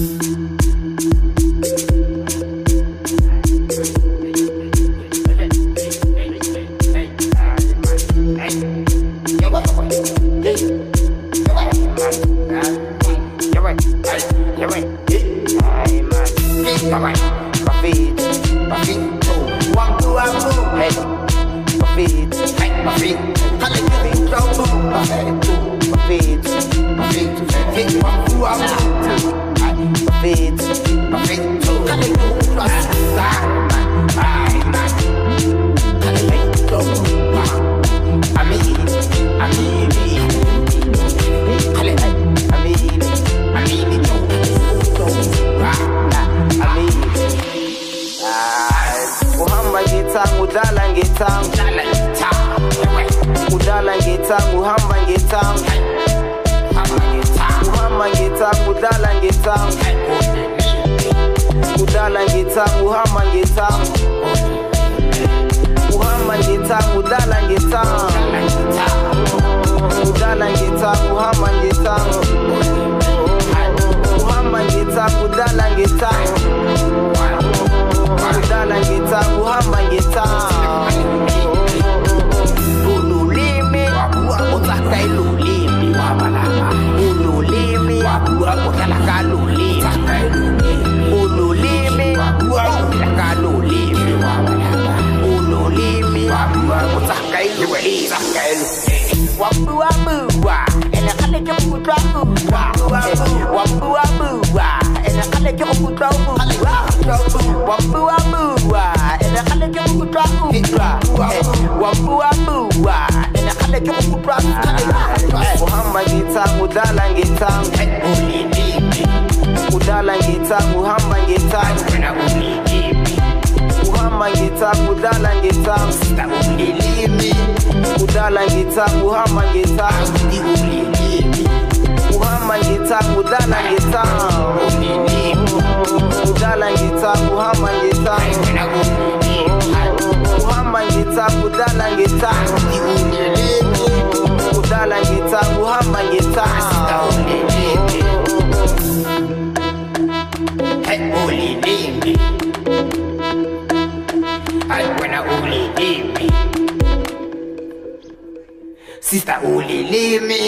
Sister Oli leave me.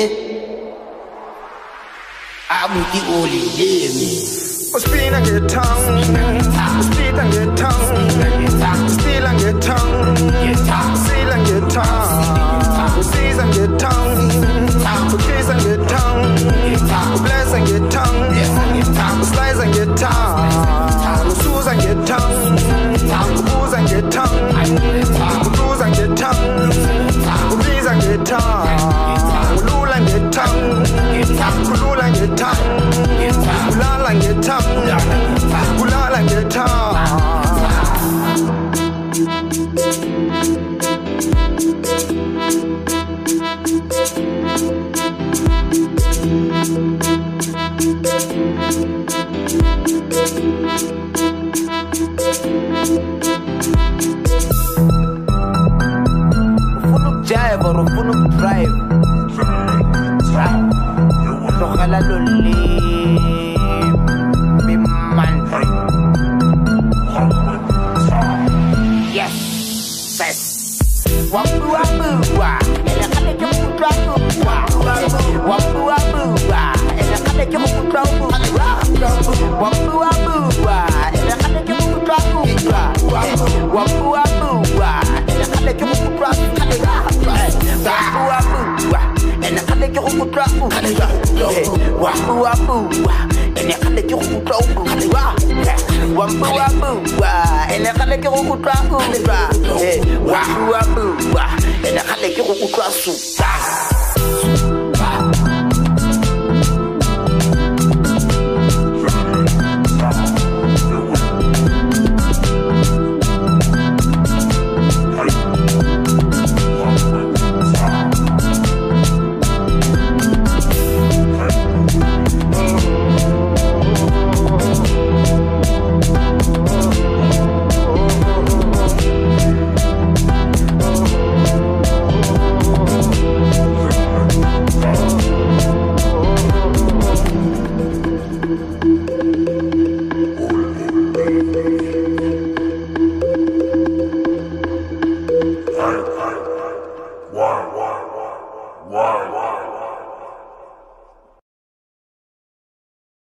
Abuti Oli leave me. Speed and get tongue. Speed and get tongue. Steal and get tongue. Seal and get tongue. Seize and get tongue. Kiss and get tongue. Bless and get tongue. Slice and get tongue. Sooze and get tongue. Booze and get tongue. Cruise and get tongue. Please and get tongue. Lul and get tongue. Kulul and get tongue. Kulal and get tongue. Kulal and get tongue. Jive or full drive. Lokala loli biman. Yes, yes. Wabu wabu wa, ela kale jomu trapu. Wabu wabu wa, ela kale jomu trapu. Wabu wabu wa, ela kale jomu trapu. Wabu wabu wa, ela kale jomu trapu. And I can't get over trouble. Wabu wabu, and I can't get over trouble. Wabu wabu, and I can't get over trouble. Wabu wabu, and I can't get over trouble. Why?